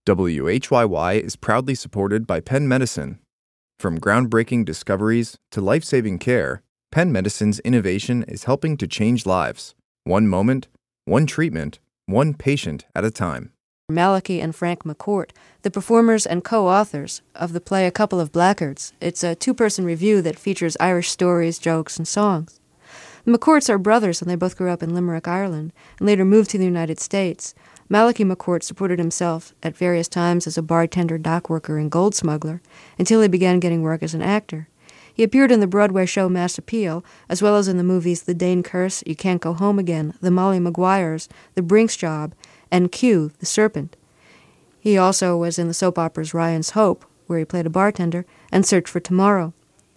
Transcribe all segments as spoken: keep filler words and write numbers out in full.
W H Y Y is proudly supported by Penn Medicine. From groundbreaking discoveries to life-saving care, Penn Medicine's innovation is helping to change lives, one moment, one treatment, one patient at a time. Malachi and Frank McCourt, the performers and co-authors of the play A Couple of Blackguards. It's a two-person review that features Irish stories, jokes, and songs. The McCourts are brothers, and they both grew up in Limerick, Ireland, and later moved to the United States. Malachi McCourt supported himself at various times as a bartender, dock worker, and gold smuggler until he began getting work as an actor. He appeared in the Broadway show Mass Appeal, as well as in the movies The Dane Curse, You Can't Go Home Again, The Molly Maguires, The Brinks Job, and Q, the Serpent. He also was in the soap operas Ryan's Hope, where he played a bartender, and Search for Tomorrow.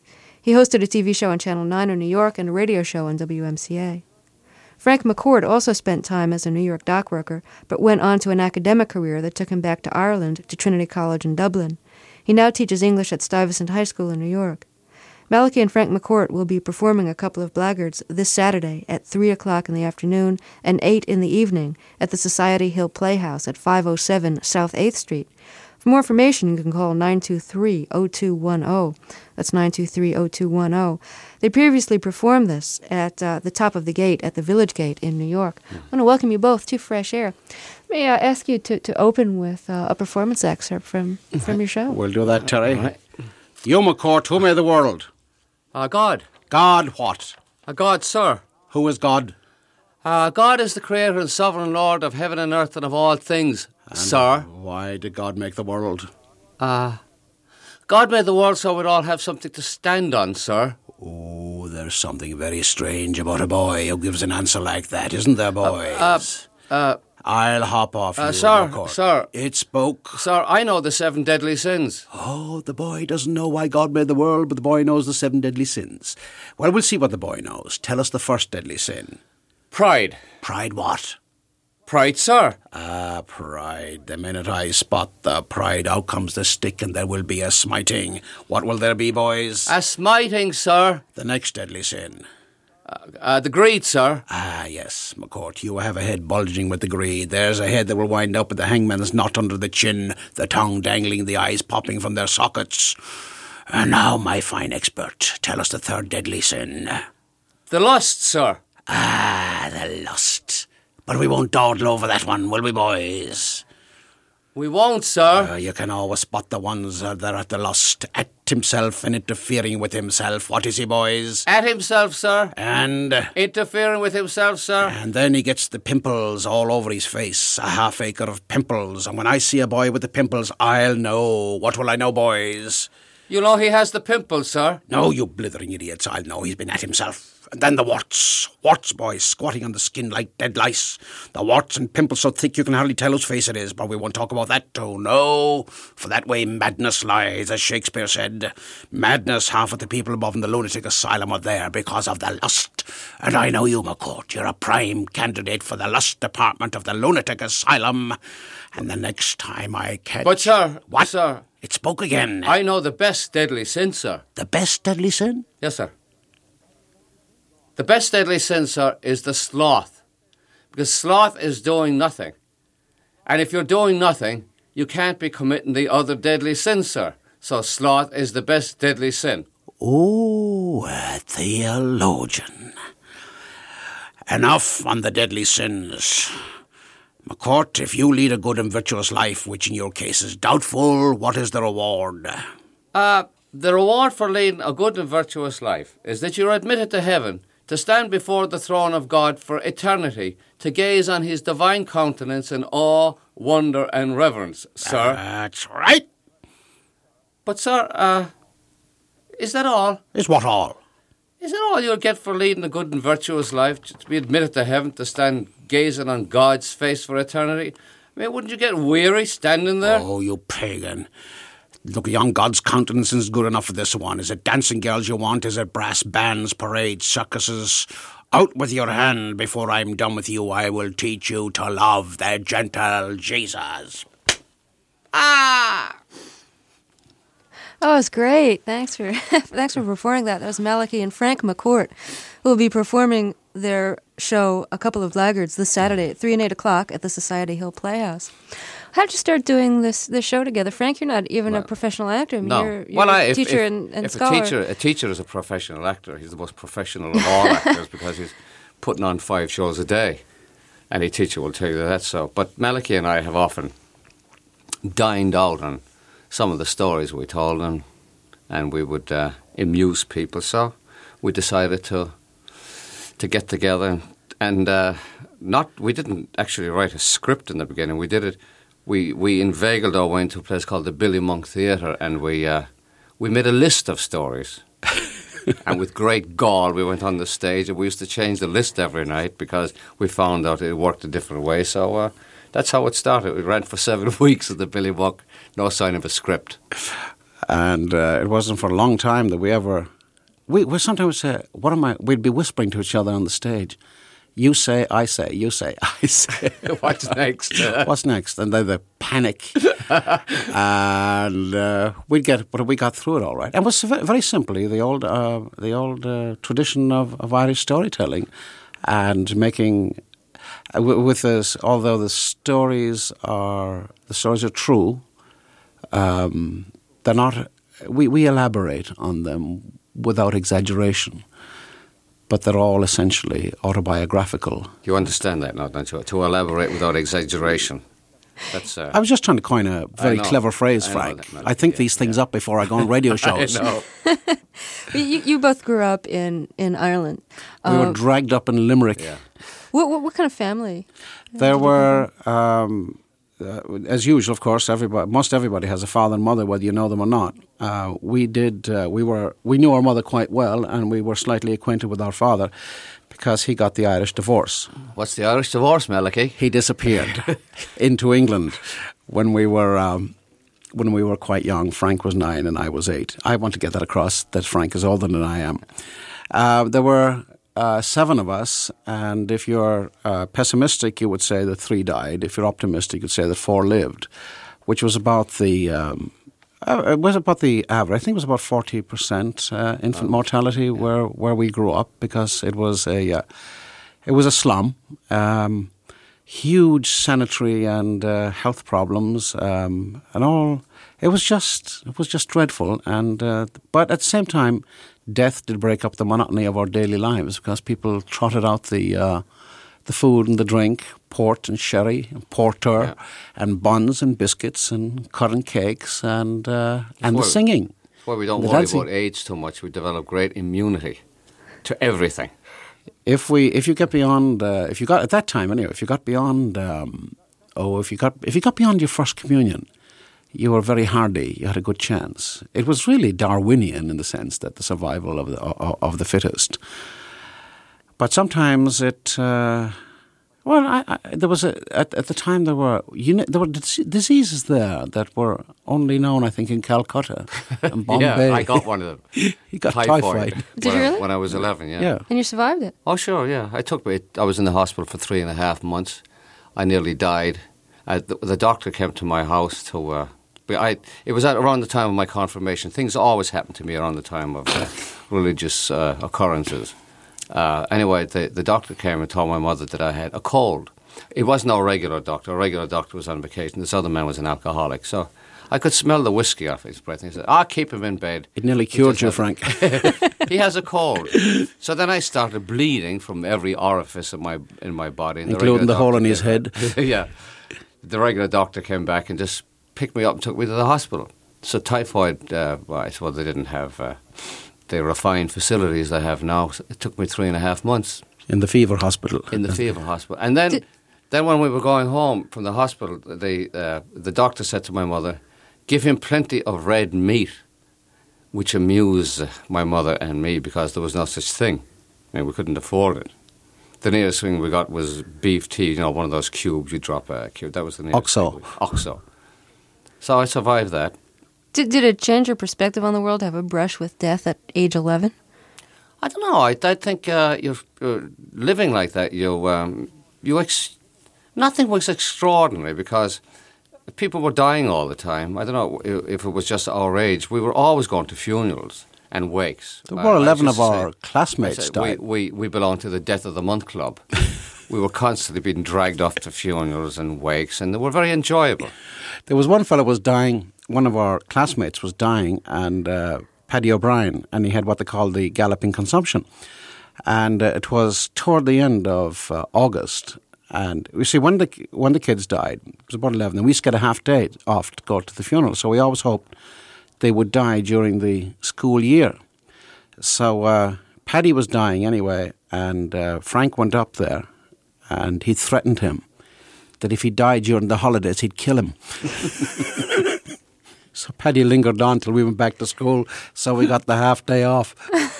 He hosted a T V show on Channel nine in New York and a radio show on W M C A. Frank McCourt also spent time as a New York dock worker, but went on to an academic career that took him back to Ireland, to Trinity College in Dublin. He now teaches English at Stuyvesant High School in New York. Malachi and Frank McCourt will be performing A Couple of Blackguards this Saturday at three o'clock in the afternoon and eight in the evening at the Society Hill Playhouse at five oh seven South eighth Street. For more information, you can call nine two three, oh two one oh. That's nine two three, oh two one oh. They previously performed this at uh, the Top of the Gate at the Village Gate in New York. I want to welcome you both to Fresh Air. May I ask you to, to open with uh, a performance excerpt from, from your show? We'll do that, Terry. Right. You, McCourt, who made the world? Uh, God. God what? Uh, God, sir. Who is God? Uh, God is the creator and sovereign Lord of heaven and earth and of all things, and sir. Why did God make the world? Uh, God made the world so we'd all have something to stand on, sir. Oh, there's something very strange about a boy who gives an answer like that, isn't there, boys? Uh, uh, uh I'll hop off uh, you, sir, McCourt. sir. It spoke. Sir, I know the seven deadly sins. Oh, the boy doesn't know why God made the world, but the boy knows the seven deadly sins. Well, we'll see what the boy knows. Tell us the first deadly sin. Pride. Pride what? Pride, sir. Ah, pride. The minute I spot the pride, out comes the stick and there will be a smiting. What will there be, boys? A smiting, sir. The next deadly sin. Uh, uh, the greed, sir. Ah, yes, McCourt, you have a head bulging with the greed. There's a head that will wind up with the hangman's knot under the chin, the tongue dangling, the eyes popping from their sockets. And now, my fine expert, tell us the third deadly sin. The lust, sir. Ah, the lust. But we won't dawdle over that one, will we, boys? We won't, sir. Uh, you can always spot the ones uh, that are at the lust, at himself and interfering with himself. What is he, boys? At himself, sir. And? Uh, interfering with himself, sir. And then he gets the pimples all over his face, a half acre of pimples. And when I see a boy with the pimples, I'll know. What will I know, boys? You know he has the pimples, sir. No, you blithering idiots. I'll know he's been at himself. And then the warts. Warts, boys, squatting on the skin like dead lice. The warts and pimples so thick you can hardly tell whose face it is, but we won't talk about that too. No, for that way madness lies, as Shakespeare said. Madness, half of the people above in the lunatic asylum are there because of the lust. And I know you, McCourt. You're a prime candidate for the lust department of the lunatic asylum. And the next time I catch... But, sir... What? Sir... It spoke again. I know the best deadly sin, sir. The best deadly sin? Yes, sir. The best deadly sin, sir, is the sloth. Because sloth is doing nothing. And if you're doing nothing, you can't be committing the other deadly sin, sir. So sloth is the best deadly sin. Oh, a theologian. Enough on the deadly sins. McCourt, if you lead a good and virtuous life, which in your case is doubtful, what is the reward? Uh, the reward for leading a good and virtuous life is that you're admitted to heaven, to stand before the throne of God for eternity, to gaze on his divine countenance in awe, wonder, and reverence, sir. That's right. But, sir, uh, is that all? Is what all? Is that all you'll get for leading a good and virtuous life, to be admitted to heaven, to stand gazing on God's face for eternity? I mean, wouldn't you get weary standing there? Oh, you pagan. Look, on God's countenance is good enough for this one. Is it dancing girls you want? Is it brass bands, parades, circuses? Out with your hand. Before I'm done with you, I will teach you to love the gentle Jesus. Ah! Oh, it's great. Thanks for thanks for performing that. That was Malachi and Frank McCourt, who will be performing their show, A Couple of Laggards, this Saturday at three and eight o'clock at the Society Hill Playhouse. How did you start doing this this show together? Frank, you're not even well, a professional actor. I mean, no. You're, you're well, I, a if, teacher if, and, and if scholar. a teacher, a teacher is a professional actor, he's the most professional of all actors because he's putting on five shows a day. Any teacher will tell you that. So, but Malachi and I have often dined out on some of the stories we told, and and we would uh, amuse people. So we decided to to get together and, and uh, not. We didn't actually write a script in the beginning. We did it. We we inveigled our way into a place called the Billy Monk Theatre, and we uh, we made a list of stories. And with great gall, we went on the stage, and we used to change the list every night because we found out it worked a different way. So uh, that's how it started. We ran for seven weeks at the Billy Monk, no sign of a script. And uh, it wasn't for a long time that we ever... We, we sometimes say, what am I... We'd be whispering to each other on the stage. You say, I say, you say, I say. What's next? What's next? And then the panic. and uh, we'd get... But we got through it all right. And it was very simply the old uh, the old uh, tradition of, of Irish storytelling and making... Uh, with this, although the stories are... The stories are true... Um, They're not. We, we elaborate on them without exaggeration, but they're all essentially autobiographical. You understand that now, don't you? To elaborate without exaggeration. That's. Uh, I was just trying to coin a very know. clever phrase, I know Frank. that, Mel- I think yeah, these things yeah. up before I go on radio shows. I know. you, you both grew up in, in Ireland. We were Um, dragged up in Limerick. Yeah. what, what what kind of family? There were. Um, Uh, as usual, of course, everybody, most everybody has a father and mother, whether you know them or not. Uh, we did. Uh, we were. We knew our mother quite well, and we were slightly acquainted with our father, because he got the Irish divorce. What's the Irish divorce, Malachi? He disappeared into England when we were um, when we were quite young. Frank was nine, and I was eight. I want to get that across that Frank is older than I am. Uh, there were. Uh, seven of us, and if you're uh, pessimistic, you would say that three died. If you're optimistic, you'd say that four lived, which was about the um, uh, it was about the average. I think it was about forty percent uh, infant oh, mortality yeah. where where we grew up, because it was a uh, it was a slum, um, huge sanitary and uh, health problems, um, and all. It was just it was just dreadful, and uh, but at the same time, death did break up the monotony of our daily lives, because people trotted out the uh, the food and the drink, port and sherry, and porter, yeah. and buns and biscuits and currant cakes, and uh, and why, the singing. That's why we don't worry dancing. about age too much. We develop great immunity to everything. If we if you get beyond uh, if you got at that time anyway, if you got beyond um, oh if you got if you got beyond your first communion, you were very hardy. You had a good chance. It was really Darwinian in the sense that the survival of the of the fittest. But sometimes it. Uh, well, I, I, there was a at, at the time there were you know, there were diseases there that were only known, I think, in Calcutta and Bombay. Yeah, I got one of them. He got typhoid. typhoid. Did you really? I, when I was eleven, yeah. Yeah. And you survived it? Oh, sure, yeah. I took it. I was in the hospital for three and a half months. I nearly died. I, the, the doctor came to my house to. Uh, I, it was at around the time of my confirmation. Things always happen to me around the time of uh, religious uh, occurrences. Uh, anyway, the, the doctor came and told my mother that I had a cold. It wasn't a regular doctor. A regular doctor was on vacation. This other man was an alcoholic. So I could smell the whiskey off his breath. And he said, I'll keep him in bed. It nearly cured you, Frank. He has a cold. So then I started bleeding from every orifice of my in my body. And including the, the hole in his head. Yeah. The regular doctor came back and just picked me up and took me to the hospital. So typhoid, uh, well, I suppose they didn't have uh, the refined facilities they have now. So it took me three and a half months. In the fever hospital. In the fever hospital. And then Did then when we were going home from the hospital, the, uh, the doctor said to my mother, give him plenty of red meat, which amused my mother and me because there was no such thing. I mean, we couldn't afford it. The nearest thing we got was beef tea, you know, one of those cubes, you drop a cube. That was the nearest Oxo. thing. Oxo. So I survived that. Did, did it change your perspective on the world to have a brush with death at age eleven? I don't know. I, I think uh, you're uh, living like that. You, um, you ex- nothing was extraordinary because people were dying all the time. I don't know if it was just our age. We were always going to funerals and wakes. There were eleven of say, our classmates say, died. We, we, we belonged to the Death of the Month Club. We were constantly being dragged off to funerals and wakes, and they were very enjoyable. There was one fellow was dying, one of our classmates was dying, and uh, Paddy O'Brien, and he had what they call the galloping consumption. And uh, it was toward the end of uh, August. And you see, when the when the kids died, it was about eleven, and we used to get a half day off to go to the funeral. So we always hoped they would die during the school year. So uh, Paddy was dying anyway, and uh, Frank went up there, and he threatened him that if he died during the holidays, he'd kill him. So Paddy lingered on till we went back to school, so we got the half day off.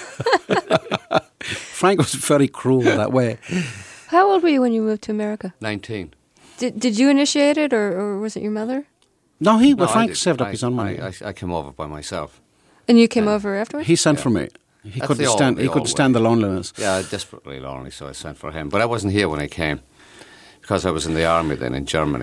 Frank was very cruel that way. How old were you when you moved to America? nineteen. Did Did you initiate it, or, or was it your mother? No, he. Well, No, Frank I did. saved up I, his own money. I, I, I came over by myself. And you came over afterwards? He sent Yeah. for me. He That's couldn't the old- stand. the He old couldn't stand way. the loneliness. Yeah, desperately lonely, so I sent for him. But I wasn't here when I came, because I was in the army then in Germany.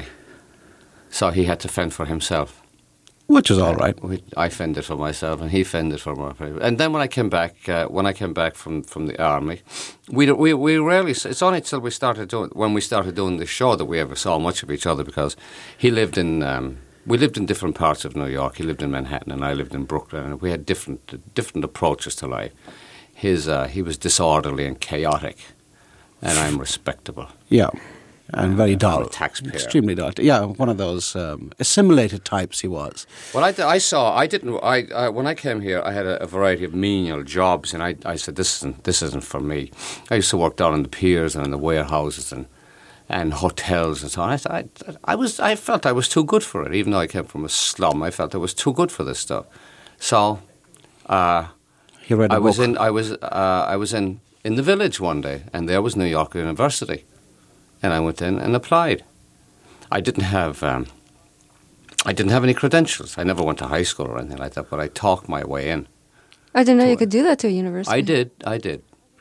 So he had to fend for himself. Which is all right. We, I fended for myself, and he fended for me. And then when I came back, uh, when I came back from, from the army, we don't- we we rarely. It's only until we started doing when we started doing the show that we ever saw much of each other, because he lived in. Um, we lived in different parts of New York. He lived in Manhattan, and I lived in Brooklyn, and we had different different approaches to life. His uh, he was disorderly and chaotic, and I'm respectable. Yeah, and very I'm dull. a taxpayer. Extremely dull. Yeah, one of those um, assimilated types he was. Well, I, I saw. I didn't. I, I when I came here, I had a, a variety of menial jobs, and I, I said, "This isn't. This isn't for me." I used to work down in the piers and in the warehouses and and hotels and so on. I, I, I was. I felt I was too good for it, even though I came from a slum. I felt I was too good for this stuff. So, uh, He read a I book. was in. I was. Uh, I was in in the village one day, and there was New York University, and I went in and applied. I didn't have. Um, I didn't have any credentials. I never went to high school or anything like that, but I talked my way in. I didn't know you could do that to a university. I did, I did.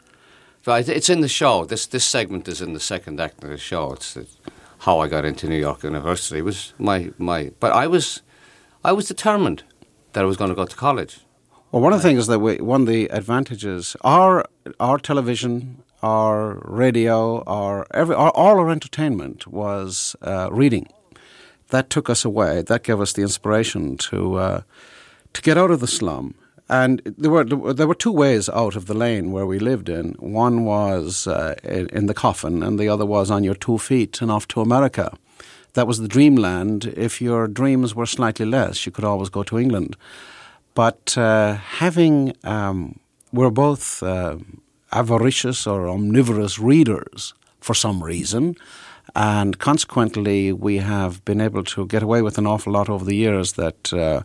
But it's in the show. This this segment is in the second act of the show. It's, it's how I got into New York University. It was my, my but I was I was determined that I was going to go to college. Well, one of the things that we, one of the advantages, our our television, our radio, our every, our, all our entertainment was uh, reading. That took us away. That gave us the inspiration to uh, to get out of the slum. And there were there were two ways out of the lane where we lived in. One was uh, in, in the coffin, and the other was on your two feet and off to America. That was the dreamland. If your dreams were slightly less, you could always go to England. But uh, having, um, we're both uh, avaricious or omnivorous readers for some reason, and consequently we have been able to get away with an awful lot over the years that uh,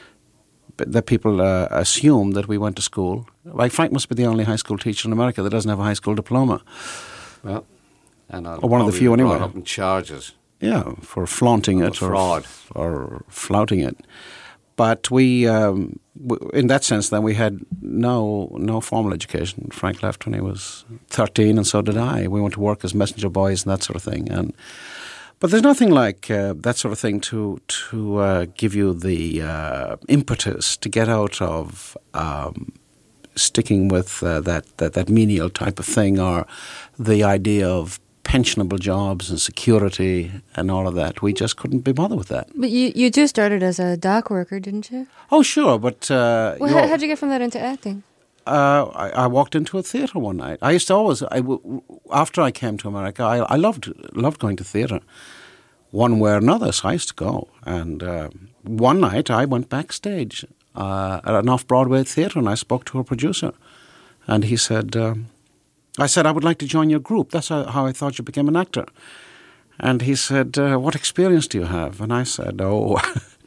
that people uh, assume that we went to school. Like Frank must be the only high school teacher in America that doesn't have a high school diploma. Well, and I'll Or one of the probably few be anyway. brought up in charges. Yeah, for flaunting Or it or fraud. or flouting it. But we, um, w- in that sense, then we had no no formal education. Frank left when he was thirteen, and so did I. We went to work as messenger boys and that sort of thing. And but there's nothing like uh, that sort of thing to to uh, give you the uh, impetus to get out of um, sticking with uh, that, that that menial type of thing, or the idea of pensionable jobs and security and all of that. We just couldn't be bothered with that. But you, you too started as a dock worker, didn't you? Oh, sure, but uh, Well, you're- how, how'd you get from that into acting? Uh, I, I walked into a theatre one night. I used to always, I w- after I came to America, I, I loved loved going to theatre, one way or another. So I used to go. And uh, one night I went backstage uh, at an off-Broadway theatre, and I spoke to a producer, and he said, um, I said I would like to join your group. That's how, how I thought you became an actor. And he said, uh, what experience do you have? And I said, oh,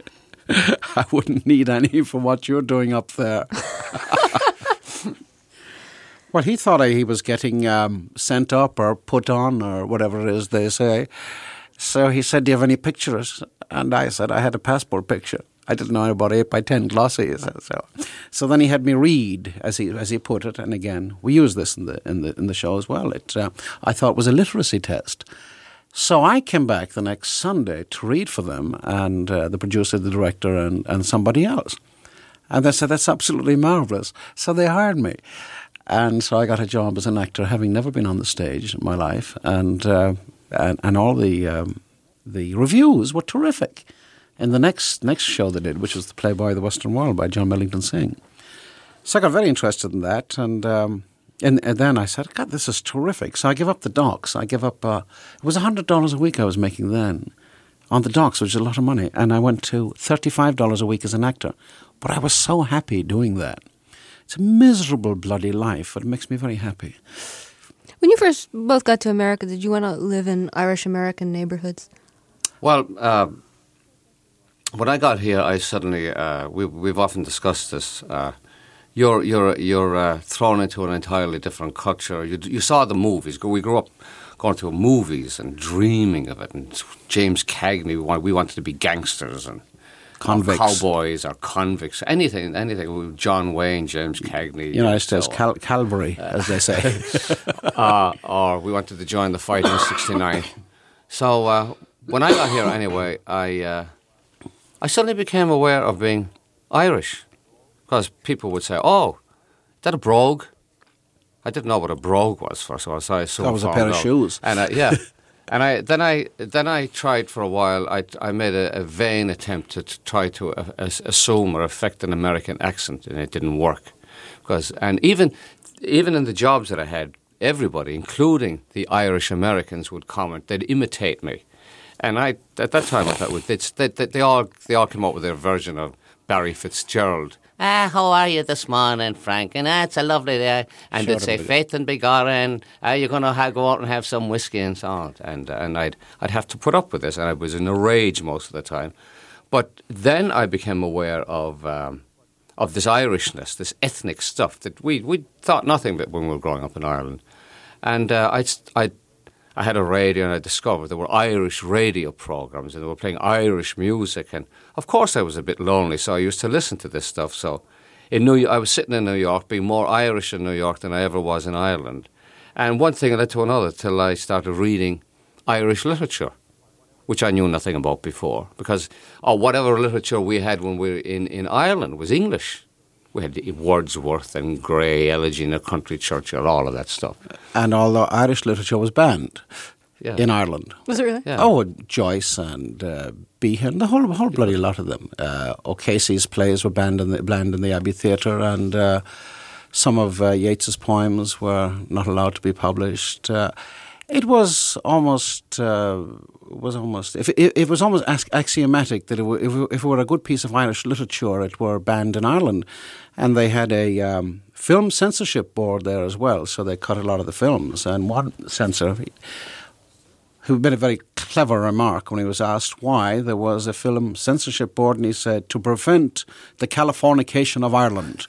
I wouldn't need any for what you're doing up there. Well, he thought he was getting um, sent up or put on or whatever it is they say. So he said, do you have any pictures? And I said, I had a passport picture. I didn't know about eight by ten glossies. So, so then he had me read, as he as he put it. And again, we use this in the in the in the show as well. It uh, I thought was a literacy test. So I came back the next Sunday to read for them, and uh, the producer, the director, and, and somebody else. And they said, that's absolutely marvellous. So they hired me. And so I got a job as an actor, having never been on the stage in my life. And uh, and, and all the um, the reviews were terrific. In the next next show they did, which was the play Boy of the Western World by John Millington Synge. So I got very interested in that. And, um, and, and then I said, God, this is terrific. So I give up the docks. I give up, uh, it was one hundred dollars a week I was making then on the docks, which is a lot of money. And I went to thirty-five dollars a week as an actor. But I was so happy doing that. It's a miserable bloody life, but it makes me very happy. When you first both got to America, did you want to live in Irish-American neighborhoods? Well, uh, when I got here, I suddenly, uh, we, we've often discussed this, uh, you're, you're, you're uh, thrown into an entirely different culture. You, you saw the movies. We grew up going to movies and dreaming of it. And James Cagney, we wanted to be gangsters and convicts, cowboys or convicts, anything, anything. John Wayne, James Cagney, United States so, Cal- Calvary, uh, as they say. uh, or we wanted to join the fight in sixty-nine. So uh, when I got here, anyway, I uh, I suddenly became aware of being Irish, because people would say, "Oh, is that a brogue?" I didn't know what a brogue was first of all, so I assumed that was a pair of out. shoes. And I, yeah. And I then I then I tried for a while. I I made a, a vain attempt to, to try to uh, assume or affect an American accent, and it didn't work. Because and even even in the jobs that I had, everybody, including the Irish Americans, would comment. They'd imitate me, and I at that time I thought well, they, they, they all they all came up with their version of Barry Fitzgerald. Ah, how are you this morning, Frank? And ah, it's a lovely day. And Sure they'd say, faith and begotten, are you going to ha- go out and have some whiskey and so on? And, and I'd, I'd have to put up with this, and I was in a rage most of the time. But then I became aware of um, of this Irishness, this ethnic stuff that we we thought nothing of it when we were growing up in Ireland. And uh, I I I had a radio, and I discovered there were Irish radio programs, and they were playing Irish music. And of course, I was a bit lonely, so I used to listen to this stuff. So, in New, I was sitting in New York, being more Irish in New York than I ever was in Ireland. And one thing led to another till I started reading Irish literature, which I knew nothing about before, because or whatever literature we had when we were in, in Ireland was English. We had Wordsworth and Gray, Elegy in a Country Churchyard, all of that stuff. And although Irish literature was banned yeah. in Ireland. Was it really? Yeah. Oh, Joyce and uh, Behan, the whole whole bloody lot of them. Uh, O'Casey's plays were banned in the, banned in the Abbey Theatre, and uh, some of uh, Yeats's poems were not allowed to be published. Uh, it was almost... Uh, was almost if it, it was almost axiomatic that it were, if, if it were a good piece of Irish literature, it were banned in Ireland, and they had a um, film censorship board there as well. So they cut a lot of the films. And one censor, who made a very clever remark when he was asked why there was a film censorship board, and he said, "To prevent the Californication of Ireland."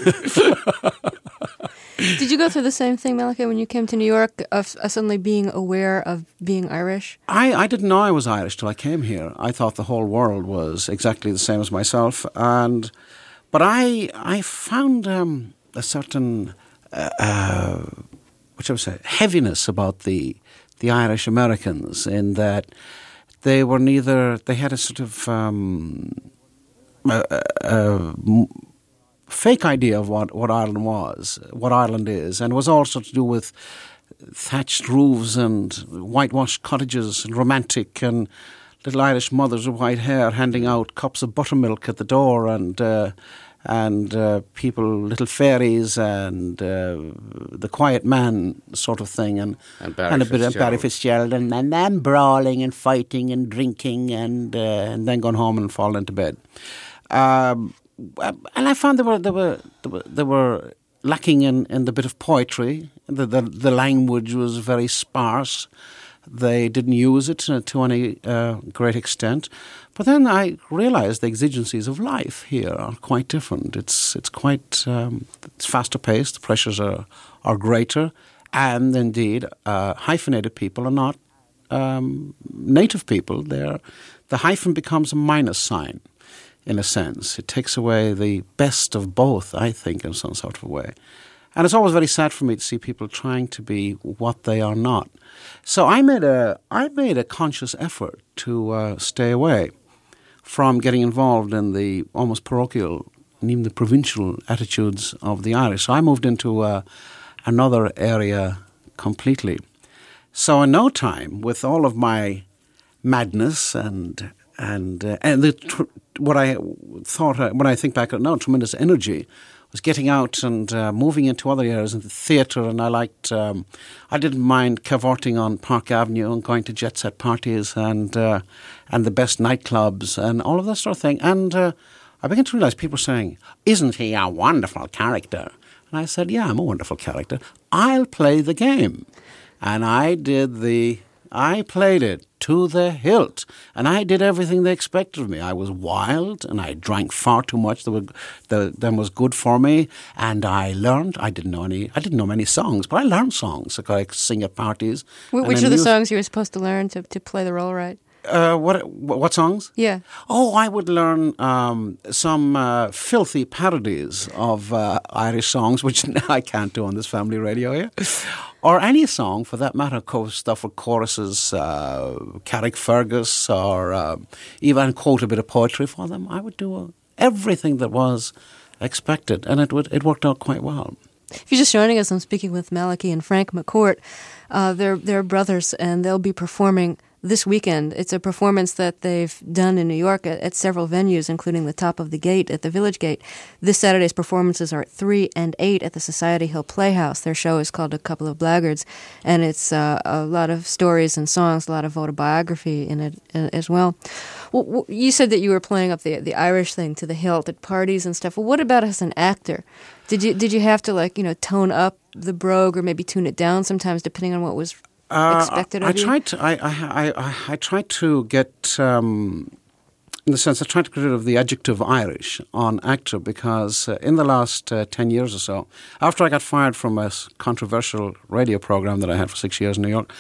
Did you go through the same thing, Malachi, when you came to New York, of uh, suddenly being aware of being Irish? I, I didn't know I was Irish till I came here. I thought the whole world was exactly the same as myself. And But I I found um, a certain, uh, uh, what shall I say, heaviness about the the Irish Americans, in that they were neither, they had a sort of... Um, uh, uh, fake idea of what, what Ireland was, what Ireland is, and it was also to do with thatched roofs and whitewashed cottages and romantic and little Irish mothers with white hair handing out cups of buttermilk at the door, and uh, and uh, people, little fairies, and uh, the quiet man sort of thing, and and, Barry and a bit of Barry Fitzgerald. Fitzgerald, and, and then brawling and fighting and drinking, and uh, and then going home and falling into bed. Um, And I found they were they were they were, they were lacking in, in the bit of poetry. The, the the language was very sparse. They didn't use it to any uh, great extent. But then I realized the exigencies of life here are quite different. It's it's quite um, it's faster paced. The pressures are are greater, and indeed, uh, hyphenated people are not um, native people. They're the hyphen becomes a minus sign. In a sense, it takes away the best of both, I think, in some sort of a way. And it's always very sad for me to see people trying to be what they are not. So I made a I made a conscious effort to uh, stay away from getting involved in the almost parochial and even the provincial attitudes of the Irish. So I moved into uh, another area completely. So in no time, with all of my madness and and uh, and the tr- what I thought uh, when I think back, no, tremendous energy, was getting out and uh, moving into other areas, into theatre, and I liked, um, I didn't mind cavorting on Park Avenue and going to jet set parties and uh, and the best nightclubs and all of that sort of thing. And uh, I began to realise people saying, "Isn't he a wonderful character?" And I said, "Yeah, I'm a wonderful character. I'll play the game." And I did the, I played it to the hilt. And I did everything they expected of me. I was wild and I drank far too much that, would, that, that was good for me. And I learned, I didn't know any, I didn't know many songs, but I learned songs. Like I sing at parties. Wh- Which are the songs you were supposed to learn to, to play the role right? Uh, what what songs? Yeah. Oh, I would learn um, some uh, filthy parodies of uh, Irish songs, which I can't do on this family radio here. Or any song, for that matter, stuff with choruses, uh, Carrickfergus, or uh, even quote a bit of poetry for them. I would do uh, everything that was expected, and it would it worked out quite well. If you're just joining us, I'm speaking with Malachi and Frank McCourt. Uh, they're they're brothers, and they'll be performing this weekend. It's a performance that they've done in New York at, at several venues, including the Top of the Gate at the Village Gate. This Saturday's performances are at three and eight at the Society Hill Playhouse. Their show is called A Couple of Blackguards, and it's uh, a lot of stories and songs, a lot of autobiography in it uh, as well. Well, you said that you were playing up the the Irish thing to the hilt at parties and stuff. Well, what about as an actor? Did you did you have to, like, you know, tone up the brogue or maybe tune it down sometimes, depending on what was expected uh, of I you? tried to. I I I, I tried to get. Um, in the sense, I tried to get rid of the adjective Irish on actor because uh, in the last uh, ten years or so, after I got fired from a controversial radio program that I had for six years in New York,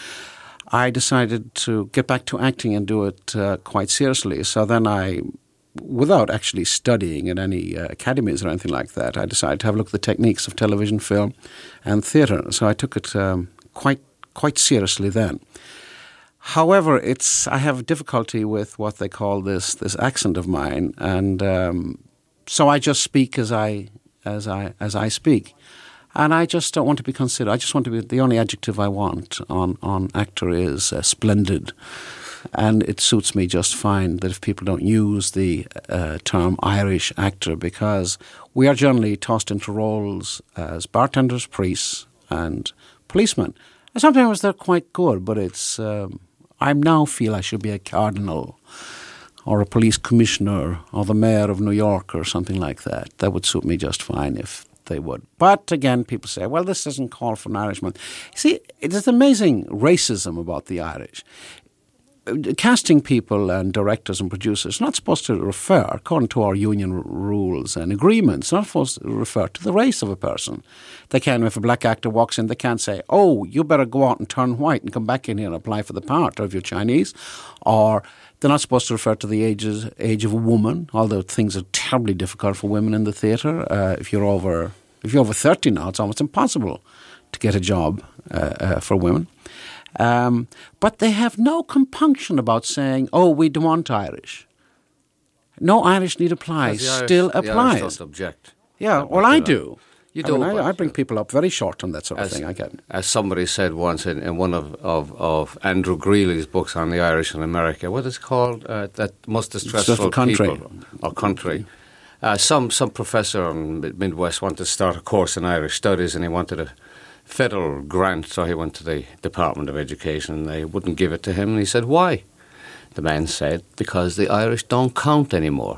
I decided to get back to acting and do it uh, quite seriously. So then I, without actually studying at any uh, academies or anything like that, I decided to have a look at the techniques of television, film, and theatre. So I took it um, quite quite seriously then. However, it's I have difficulty with what they call this this accent of mine, and um, so I just speak as I as I as I speak, and I just don't want to be considered. I just want to be the only adjective I want on on actor is uh, splendid, and it suits me just fine that if people don't use the uh, term Irish actor, because we are generally tossed into roles as bartenders, priests, and policemen. And sometimes they're quite good, but it's. Um, I now feel I should be a cardinal or a police commissioner or the mayor of New York or something like that. That would suit me just fine if they would. But again, people say, well, this doesn't call for an Irishman. See, it is amazing racism about the Irish. Casting people and directors and producers are not supposed to refer, according to our union r- rules and agreements, not supposed to refer to the race of a person. They can, if a black actor walks in, they can't say, oh, you better go out and turn white and come back in here and apply for the part, or if you're Chinese. Or they're not supposed to refer to the ages, age of a woman, although things are terribly difficult for women in the theatre. Uh, if you're over if you're over thirty now, it's almost impossible to get a job uh, uh, for women. Um, but they have no compunction about saying, oh, we don't want Irish. No Irish need apply, Irish, still the applies. Irish don't object. Yeah, well, I do. You I do. mean, I, I bring people up very short on that sort of as, thing. I get. As somebody said once in, in one of, of, of Andrew Greeley's books on the Irish in America, what is it called? Uh, that most distressful country. people or country. Uh, some some professor in the Midwest wanted to start a course in Irish studies, and he wanted a federal grant, so he went to the Department of Education, and they wouldn't give it to him. And he said, "Why?" The man said, "Because the Irish don't count anymore.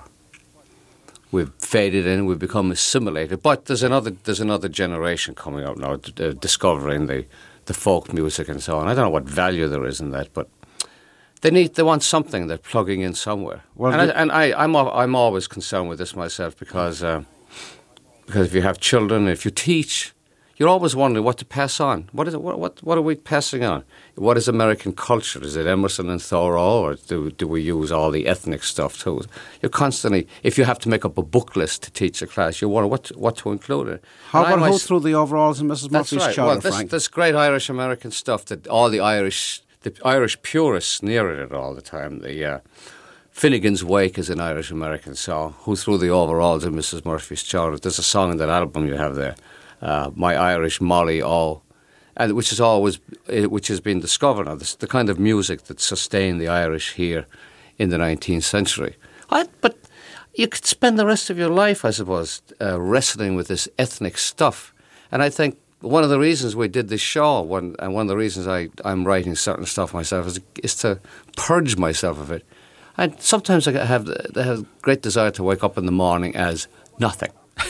We've faded in, we've become assimilated. But there's another there's another generation coming up now, uh, discovering the, the folk music and so on. I don't know what value there is in that, but they need they want something they're plugging in somewhere. Well, and I, and I I'm I'm always concerned with this myself because uh, because if you have children, if you teach, you're always wondering what to pass on. What is it? What what, what are we passing on? What is American culture? Is it Emerson and Thoreau, or do do we use all the ethnic stuff too? You're constantly, if you have to make up a book list to teach a class, you wonder what to, what to include in it. How And I about who mys- through the overalls in Missus That's Murphy's right. charter, Well, this, Frank? this great Irish American stuff that all the Irish, the Irish purists sneer at it all the time. The uh, Finnegan's Wake is an Irish American song. Who threw the overalls in Missus Murphy's charter? There's a song in that album you have there, uh, My Irish Molly O, and which is always uh, which has been discovered now. This, the kind of music that sustained the Irish here in the nineteenth century. I, but you could spend the rest of your life, I suppose, uh, wrestling with this ethnic stuff. And I think one of the reasons we did this show, one, and one of the reasons I, I'm writing certain stuff myself, is, is to purge myself of it. And sometimes I have I have great desire to wake up in the morning as nothing.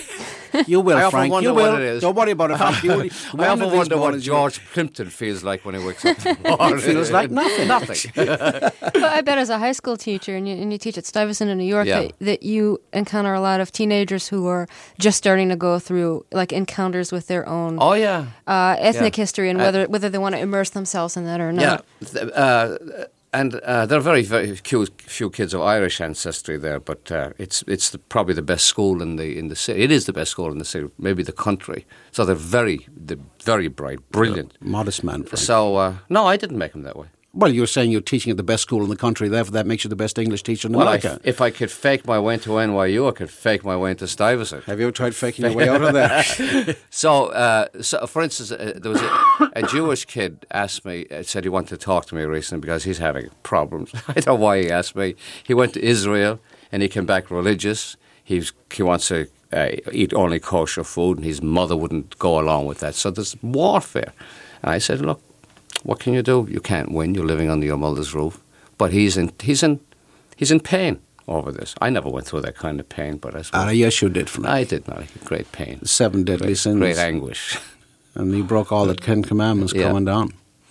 You will, I often Frank. wonder You what will. it is. Don't worry about it, Frank. You will. I One often of these wonder what mornings you'll- George Plimpton feels like when he wakes up in the morning. He feels like nothing. Nothing. Well, I bet as a high school teacher, and you, and you teach at Stuyvesant in New York, Yeah. that, that you encounter a lot of teenagers who are just starting to go through like encounters with their own Oh, yeah. uh, ethnic yeah. history, and Uh, whether whether they want to immerse themselves in that or not. Yeah. Th- Uh, and uh, there are very, very few, few kids of Irish ancestry there, but uh, it's it's the, probably the best school in the in the city. It is the best school in the city, maybe the country. So they're very, they're very bright, brilliant. Modest man, Frank. So, uh, no, I didn't make them that way. Well, you're saying you're teaching at the best school in the country, therefore that makes you the best English teacher in Well, I America. f- if I could fake my way into N Y U, I could fake my way into Stuyvesant. Have you ever tried faking your way out of there? So, uh, so for instance, uh, there was a, a Jewish kid asked me, uh, said he wanted to talk to me recently because he's having problems. I don't know why he asked me. He went to Israel and he came back religious. He's, he wants to uh, eat only kosher food, and his mother wouldn't go along with that. So there's warfare. And I said, look, what can you do? You can't win. You're living under your mother's roof. But he's in, he's in, he's in pain over this. I never went through that kind of pain, but I suppose Ah, yes, you did, Frank. I did not. Great pain. Seven deadly Great, sins. great anguish. And you broke all the Ten Commandments Yeah. coming down.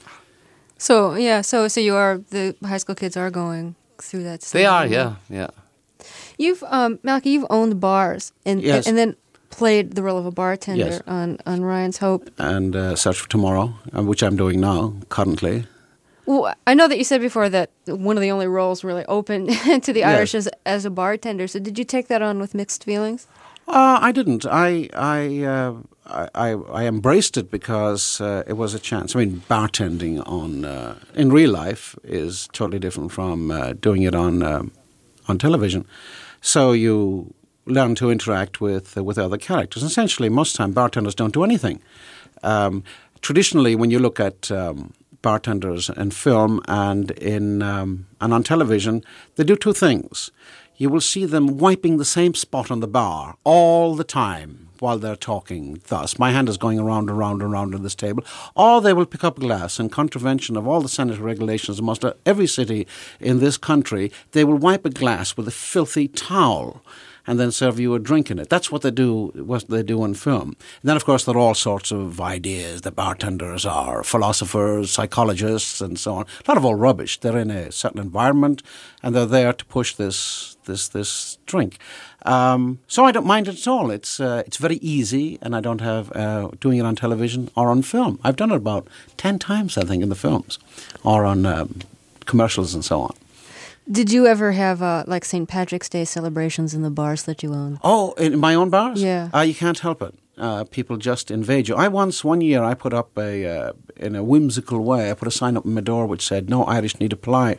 So yeah, so so you are the high school kids are going through that. They same are, thing. yeah, yeah. You've um, Malky, you've owned bars and Yes. and then played the role of a bartender Yes. on on Ryan's Hope. And uh, Search for Tomorrow, uh, which I'm doing now, currently. Well, I know that you said before that one of the only roles really open to the Yes. Irish is as a bartender. So did you take that on with mixed feelings? Uh, I didn't. I I, uh, I I I embraced it because uh, it was a chance. I mean, bartending on uh, in real life is totally different from uh, doing it on um, on television. So you learn to interact with uh, with other characters. Essentially, most time bartenders don't do anything. Um, traditionally, when you look at um, bartenders in film and in um, and on television, they do two things. You will see them wiping the same spot on the bar all the time while they're talking. Thus, my hand is going around and around and around on this table. Or they will pick up a glass in contravention of all the sanitary regulations in most every city in this country. They will wipe a glass with a filthy towel and then serve you a drink in it. That's what they do. What they do in film. And then, of course, there are all sorts of ideas. The bartenders are philosophers, psychologists, and so on. A lot of all rubbish. They're in a certain environment, and they're there to push this this this drink. Um, so I don't mind it at all. It's uh, it's very easy, and I don't have uh, doing it on television or on film. I've done it about ten times, I think, in the films, or on um, commercials and so on. Did you ever have uh, like Saint Patrick's Day celebrations in the bars that you owned? Oh, in my own bars? Yeah. Uh, you can't help it. Uh, people just invade you. I once, one year, I put up a, uh, in a whimsical way, I put a sign up on my door which said, "No Irish need apply."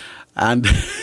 And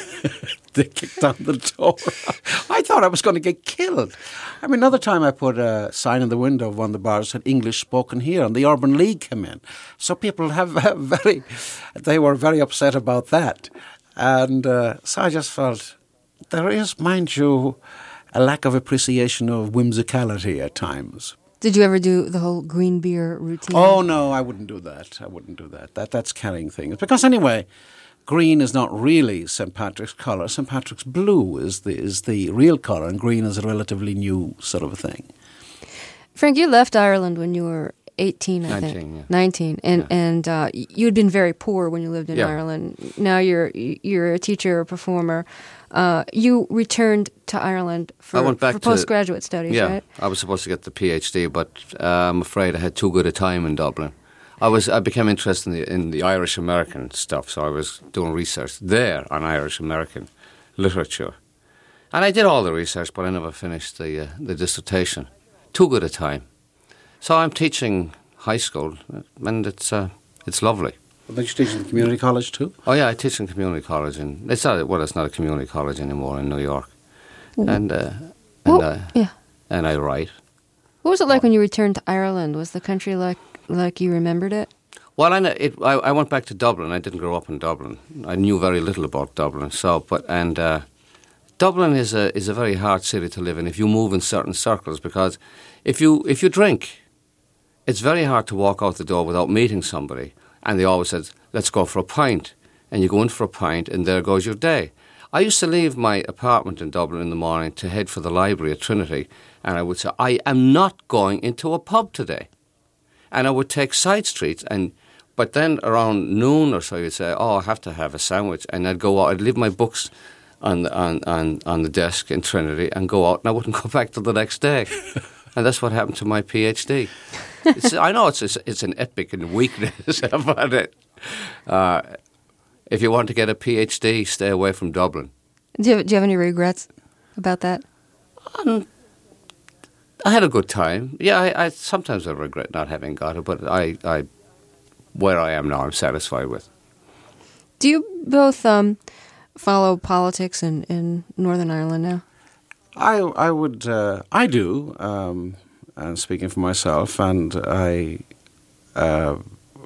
they kicked down the door. I thought I was going to get killed. I mean, another time I put a sign in the window of one of the bars that said, "English spoken here," and the Urban League came in. So people have very, they were very upset about that. And uh, so I just felt there is, mind you, a lack of appreciation of whimsicality at times. Did you ever do the whole green beer routine? Oh, no, I wouldn't do that. I wouldn't do that. That That's carrying things. Because anyway, green is not really Saint Patrick's colour. Saint Patrick's blue is the, is the real colour, and green is a relatively new sort of a thing. Frank, you left Ireland when you were eighteen, I nineteen, think. Yeah. nineteen. And Yeah. and uh, you had been very poor when you lived in Yeah. Ireland. Now you're you're a teacher, a performer. Uh, you returned to Ireland for, I went back for to- postgraduate studies, Yeah, right? I was supposed to get the PhD, but uh, I'm afraid I had too good a time in Dublin. I was I became interested in the, in the Irish American stuff, so I was doing research there on Irish American literature, and I did all the research, but I never finished the uh, the dissertation. Too good a time. So I'm teaching high school, and it's uh, it's lovely. But you teach in the community college too? Oh yeah, I teach in community college, and it's not well, it's not a community college anymore in New York, and uh, and Well, uh, yeah. and I write. What was it like when you returned to Ireland? Was the country like like you remembered it? Well, I, know- it, I, I went back to Dublin. I didn't grow up in Dublin. I knew very little about Dublin. So, but and uh, Dublin is a is a very hard city to live in if you move in certain circles, because if you if you drink, it's very hard to walk out the door without meeting somebody. And they always said, "Let's go for a pint," and you go in for a pint, and there goes your day. I used to leave my apartment in Dublin in the morning to head for the library at Trinity, and I would say, "I am not going into a pub today," and I would take side streets and. But then around noon or so, you'd say, "Oh, I have to have a sandwich," and I'd go out. I'd leave my books on the, on, on, on the desk in Trinity and go out, and I wouldn't go back till the next day. And that's what happened to my PhD. It's, I know it's it's, it's an epic and weakness, but it, uh, if you want to get a PhD, stay away from Dublin. Do you have, do you have any regrets about that? Um, I had a good time. Yeah, I, I sometimes I regret not having got it, but I. I where I am now, I'm satisfied with. Do you both um, follow politics in, in Northern Ireland now? I I would uh, I do. Um, and speaking for myself, and I, uh,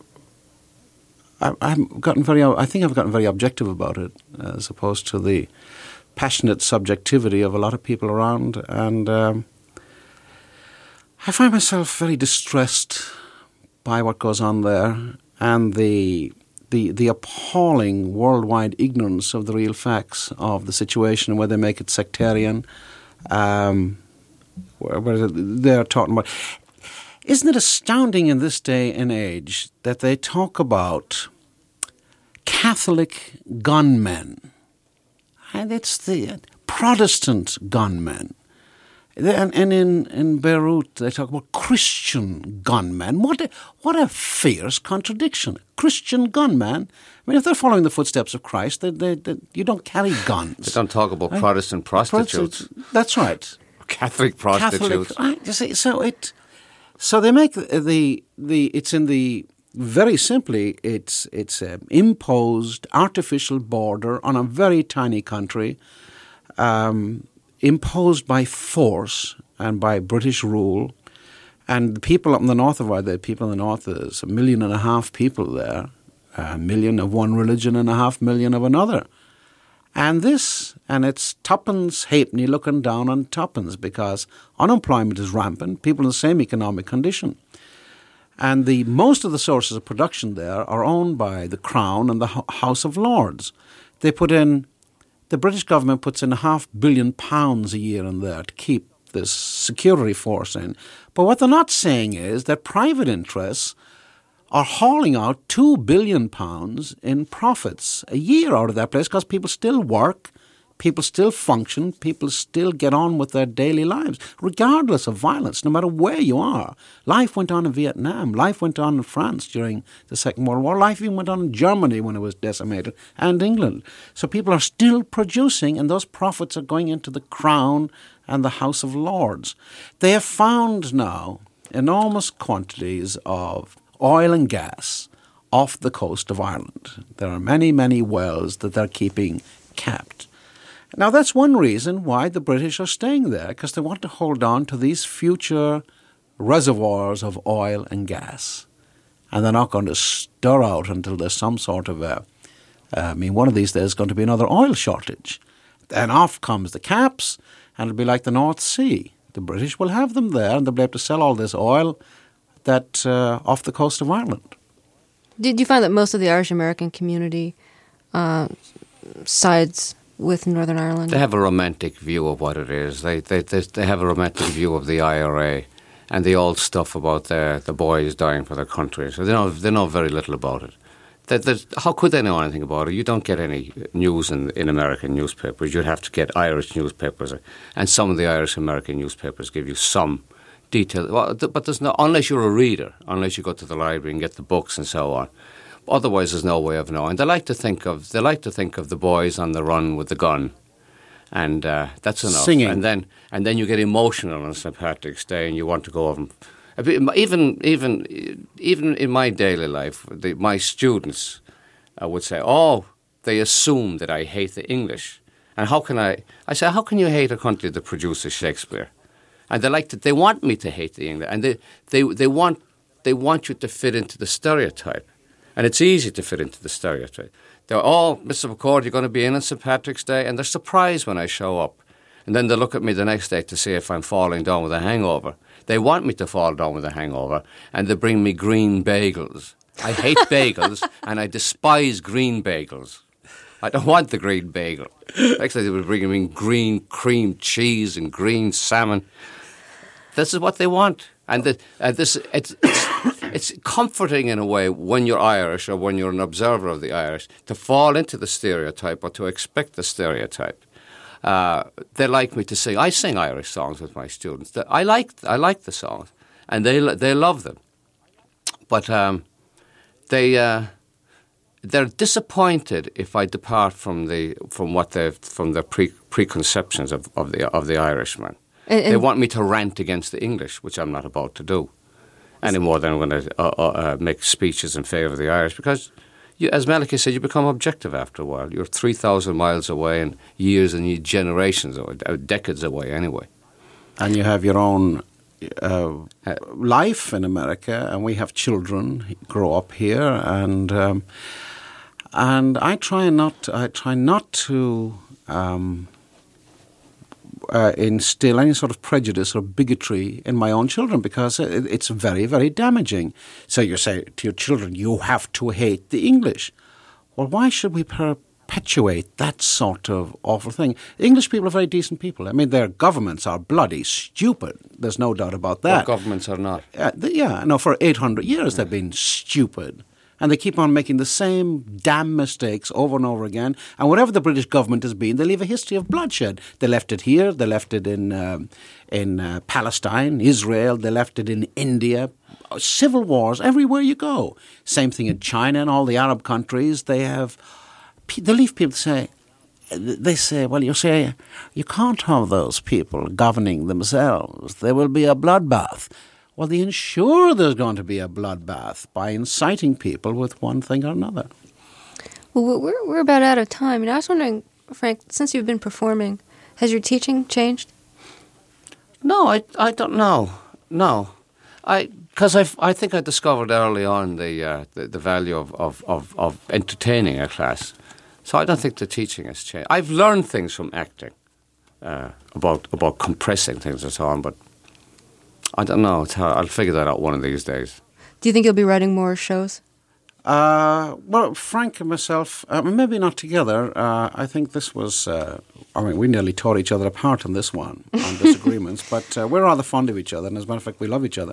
I I've gotten very. I think I've gotten very objective about it, as opposed to the passionate subjectivity of a lot of people around. And um, I find myself very distressed by what goes on there, and the the the appalling worldwide ignorance of the real facts of the situation, where they make it sectarian, um, where, where they're talking about. Isn't it astounding in this day and age that they talk about Catholic gunmen, and it's the Protestant gunmen. And, and in, in Beirut, they talk about Christian gunmen. What a, what a fierce contradiction. Christian gunmen. I mean, if they're following the footsteps of Christ, they, they, they, you don't carry guns. They don't talk about Right? Protestant prostitutes. That's right. Catholic prostitutes. Catholic, right, you see, so it, so they make the, the, the it's in the, very simply, it's, it's an imposed artificial border on a very tiny country, um, imposed by force and by British rule. And the people up in the north of Ireland, the people in the north, there's a million and a half people there, a million of one religion and a half million of another. And this, and it's tuppence halfpenny looking down on tuppence, because unemployment is rampant, people in the same economic condition. And the most of the sources of production there are owned by the Crown and the House of Lords. They put in, the British government puts in a half billion pounds a year in there to keep this security force in. But what they're not saying is that private interests are hauling out two billion pounds in profits a year out of that place, because people still work, people still function, people still get on with their daily lives, regardless of violence, no matter where you are. Life went on in Vietnam, life went on in France during the Second World War, life even went on in Germany when it was decimated, and England. So people are still producing, and those profits are going into the Crown and the House of Lords. They have found now enormous quantities of oil and gas off the coast of Ireland. There are many, many wells that they're keeping capped. Now, that's one reason why the British are staying there, because they want to hold on to these future reservoirs of oil and gas. And they're not going to stir out until there's some sort of a, uh, I mean, one of these days is going to be another oil shortage. Then off comes the caps, and it'll be like the North Sea. The British will have them there, and they'll be able to sell all this oil that uh, off the coast of Ireland. Did you find that most of the Irish American community uh, sides with Northern Ireland? They have a romantic view of what it is. They, they they they have a romantic view of the I R A, and the old stuff about the the boys dying for their country. So they know they know very little about it. That, that, how could they know anything about it? You don't get any news in, in American newspapers. You'd have to get Irish newspapers, and some of the Irish American newspapers give you some detail. Well, but there's no, unless you're a reader, unless you go to the library and get the books and so on. Otherwise, there's no way of knowing. They like to think of they like to think of the boys on the run with the gun, and uh, that's enough. Singing, and then and then you get emotional on Saint Patrick's Day, and you want to go over. And, Even even even in my daily life, the, my students uh, would say, "Oh, they assume that I hate the English." And how can I? I say, "How can you hate a country that produces Shakespeare?" And they like to. They want me to hate the English, and they they they want they want you to fit into the stereotype, and it's easy to fit into the stereotype. They're, "Oh, Mister McCord, you're going to be in on Saint Patrick's Day," and they're surprised when I show up, and then they look at me the next day to see if I'm falling down with a hangover. They want me to fall down with a hangover, and they bring me green bagels. I hate bagels, and I despise green bagels. I don't want the green bagel. Actually, they were bringing me green cream cheese and green salmon. This is what they want, and the, uh, this it's, it's it's comforting in a way when you're Irish or when you're an observer of the Irish to fall into the stereotype or to expect the stereotype. Uh, they like me to sing. I sing Irish songs with my students. I like I like the songs, and they they love them. But um, they uh, they're disappointed if I depart from the from what they from their pre, preconceptions of, of the of the Irishman. And, and they want me to rant against the English, which I'm not about to do, any more than I'm going to uh, uh, make speeches in favour of the Irish, because. You, as Malachy said, you become objective after a while. You're three thousand miles away and years and generations or decades away anyway. And you have your own uh, life in America, and we have children grow up here, and um, and I try not I try not to um, uh, instill any sort of prejudice or bigotry in my own children, because it, it's very, very damaging. So you say to your children, you have to hate the English. Well, why should we perpetuate that sort of awful thing? English people are very decent people. I mean, their governments are bloody stupid. There's no doubt about that. What governments are not? Uh, the, yeah, no, for eight hundred years they've been stupid. And they keep on making the same damn mistakes over and over again. And whatever the British government has been, they leave a history of bloodshed. They left it here. They left it in um, in uh, Palestine, Israel. They left it in India. Civil wars everywhere you go. Same thing in China and all the Arab countries. They have. They leave people say. They say, well, you say, you can't have those people governing themselves. There will be a bloodbath. Well, they ensure there's going to be a bloodbath by inciting people with one thing or another. Well, we're we're about out of time, and I was wondering, Frank, since you've been performing, has your teaching changed? No, I I don't know. No, I because I I think I discovered early on the uh, the, the value of, of, of, of entertaining a class, so I don't think the teaching has changed. I've learned things from acting uh, about about compressing things and so on, but. I don't know. I'll figure that out one of these days. Do you think you'll be writing more shows? Uh, well, Frank and myself, uh, maybe not together. Uh, I think this was, uh, I mean, we nearly tore each other apart on this one, on disagreements, but uh, we're rather fond of each other, and as a matter of fact, we love each other.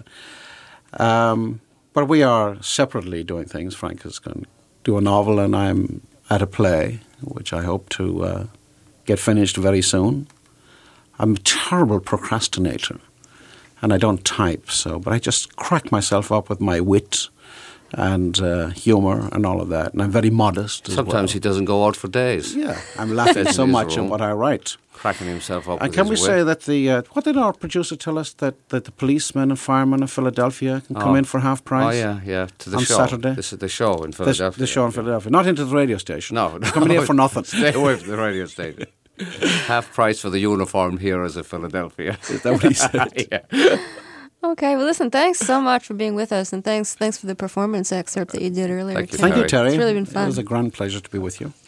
Um, but we are separately doing things. Frank is going to do a novel, and I'm at a play, which I hope to uh, get finished very soon. I'm a terrible procrastinator. And I don't type, so but I just crack myself up with my wit and uh, humour and all of that. And I'm very modest as Sometimes well. he doesn't go out for days. Yeah, I'm laughing so much at what I write. Cracking himself up And with can we his say wit. that the, uh, what did our producer tell us, that, that the policemen and firemen of Philadelphia can come Oh. in for half price? Oh, yeah, yeah, to the on show. Saturday? This is the show in The, Philadelphia. the show in Philadelphia. Not into the radio station. No. They're coming here for nothing. Stay away from the radio station. Half price for the uniformed heroes of Philadelphia. Is that what he said? Yeah. Okay, well, listen, thanks so much for being with us, and thanks thanks for the performance excerpt that you did earlier. Thank you, too. Thank you, Terry. Terry. It's really been fun. It was a grand pleasure to be with you.